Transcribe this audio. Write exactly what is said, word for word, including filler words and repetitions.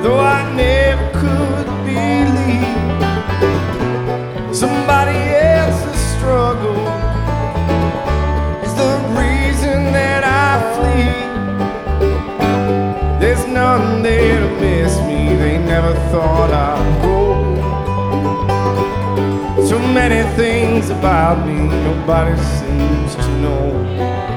though I never could believe somebody else's struggle is the reason that I flee. There's none there to miss me, they never thought I'd grow. So many things about me nobody seems to know.